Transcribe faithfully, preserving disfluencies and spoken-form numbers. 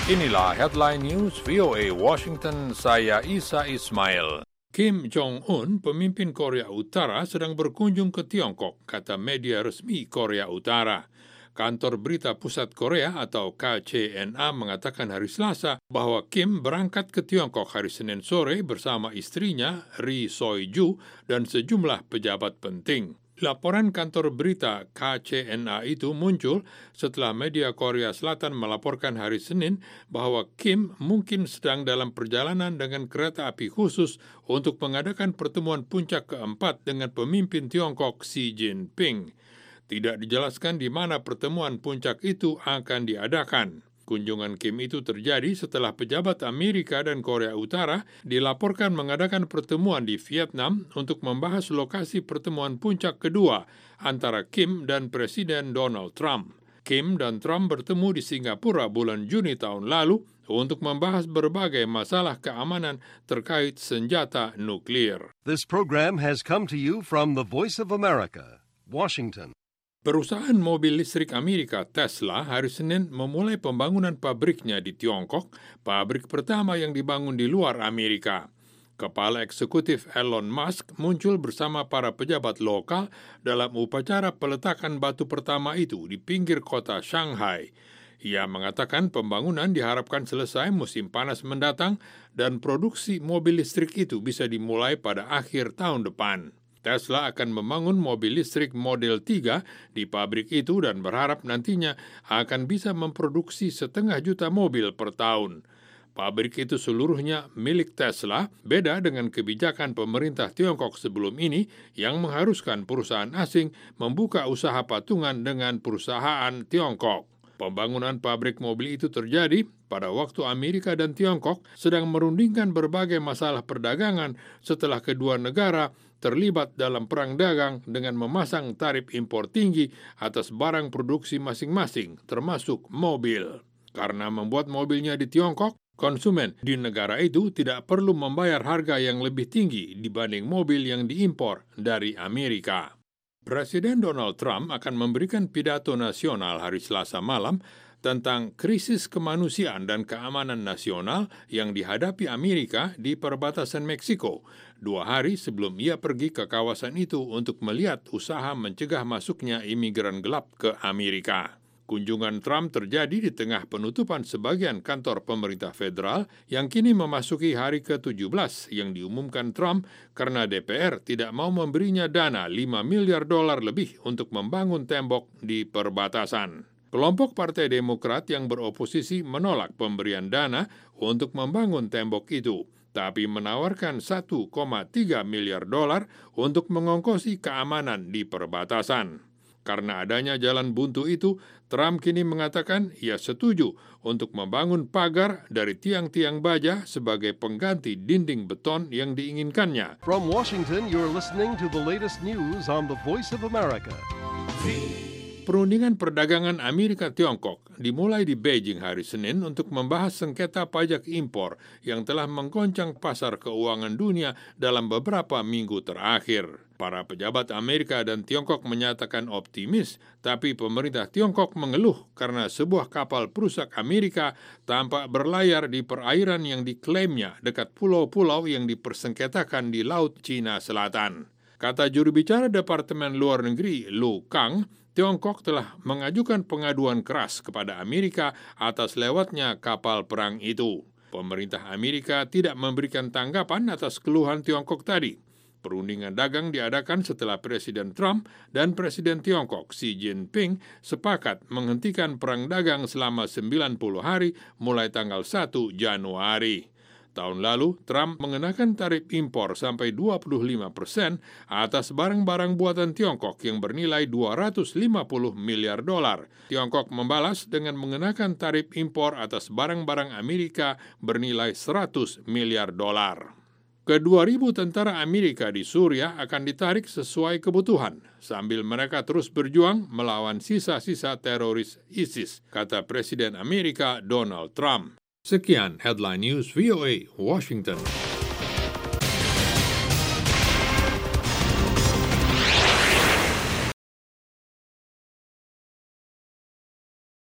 Inilah Headline News V O A Washington, saya Isa Ismail. Kim Jong-un, pemimpin Korea Utara, sedang berkunjung ke Tiongkok, kata media resmi Korea Utara. Kantor Berita Pusat Korea atau K C N A mengatakan hari Selasa bahwa Kim berangkat ke Tiongkok hari Senin sore bersama istrinya Ri Soi-ju dan sejumlah pejabat penting. Laporan kantor berita K C N A itu muncul setelah media Korea Selatan melaporkan hari Senin bahwa Kim mungkin sedang dalam perjalanan dengan kereta api khusus untuk mengadakan pertemuan puncak keempat dengan pemimpin Tiongkok Xi Jinping. Tidak dijelaskan di mana pertemuan puncak itu akan diadakan. Kunjungan Kim itu terjadi setelah pejabat Amerika dan Korea Utara dilaporkan mengadakan pertemuan di Vietnam untuk membahas lokasi pertemuan puncak kedua antara Kim dan Presiden Donald Trump. Kim dan Trump bertemu di Singapura bulan Juni tahun lalu untuk membahas berbagai masalah keamanan terkait senjata nuklir. This program has come to you from the Voice of America, Washington. Perusahaan mobil listrik Amerika Tesla hari Senin memulai pembangunan pabriknya di Tiongkok, pabrik pertama yang dibangun di luar Amerika. Kepala eksekutif Elon Musk muncul bersama para pejabat lokal dalam upacara peletakan batu pertama itu di pinggir kota Shanghai. Ia mengatakan pembangunan diharapkan selesai musim panas mendatang dan produksi mobil listrik itu bisa dimulai pada akhir tahun depan. Tesla akan membangun mobil listrik Model tiga di pabrik itu dan berharap nantinya akan bisa memproduksi setengah juta mobil per tahun. Pabrik itu seluruhnya milik Tesla, beda dengan kebijakan pemerintah Tiongkok sebelum ini yang mengharuskan perusahaan asing membuka usaha patungan dengan perusahaan Tiongkok. Pembangunan pabrik mobil itu terjadi pada waktu Amerika dan Tiongkok sedang merundingkan berbagai masalah perdagangan setelah kedua negara terlibat dalam perang dagang dengan memasang tarif impor tinggi atas barang produksi masing-masing, termasuk mobil. Karena membuat mobilnya di Tiongkok, konsumen di negara itu tidak perlu membayar harga yang lebih tinggi dibanding mobil yang diimpor dari Amerika. Presiden Donald Trump akan memberikan pidato nasional hari Selasa malam tentang krisis kemanusiaan dan keamanan nasional yang dihadapi Amerika di perbatasan Meksiko, dua hari sebelum ia pergi ke kawasan itu untuk melihat usaha mencegah masuknya imigran gelap ke Amerika. Kunjungan Trump terjadi di tengah penutupan sebagian kantor pemerintah federal yang kini memasuki hari ke tujuh belas yang diumumkan Trump karena D P R tidak mau memberinya dana lima miliar dolar lebih untuk membangun tembok di perbatasan. Kelompok Partai Demokrat yang beroposisi menolak pemberian dana untuk membangun tembok itu, tapi menawarkan satu koma tiga miliar dolar untuk mengongkosi keamanan di perbatasan. Karena adanya jalan buntu itu, Trump kini mengatakan ia setuju untuk membangun pagar dari tiang-tiang baja sebagai pengganti dinding beton yang diinginkannya. From Washington, you're listening to the latest news on the Voice of America. Perundingan perdagangan Amerika-Tiongkok dimulai di Beijing hari Senin untuk membahas sengketa pajak impor yang telah menggoncang pasar keuangan dunia dalam beberapa minggu terakhir. Para pejabat Amerika dan Tiongkok menyatakan optimis, tapi pemerintah Tiongkok mengeluh karena sebuah kapal perusak Amerika tampak berlayar di perairan yang diklaimnya dekat pulau-pulau yang dipersengketakan di Laut Cina Selatan. Kata juru bicara Departemen Luar Negeri Lu Kang, Tiongkok telah mengajukan pengaduan keras kepada Amerika atas lewatnya kapal perang itu. Pemerintah Amerika tidak memberikan tanggapan atas keluhan Tiongkok tadi. Perundingan dagang diadakan setelah Presiden Trump dan Presiden Tiongkok Xi Jinping sepakat menghentikan perang dagang selama sembilan puluh hari mulai tanggal satu Januari. Tahun lalu, Trump mengenakan tarif impor sampai dua puluh lima persen atas barang-barang buatan Tiongkok yang bernilai dua ratus lima puluh miliar dolar. Tiongkok membalas dengan mengenakan tarif impor atas barang-barang Amerika bernilai seratus miliar dolar. Kedua ribu tentara Amerika di Suriah akan ditarik sesuai kebutuhan, sambil mereka terus berjuang melawan sisa-sisa teroris ISIS, kata Presiden Amerika Donald Trump. Sekian Headline News V O A Washington.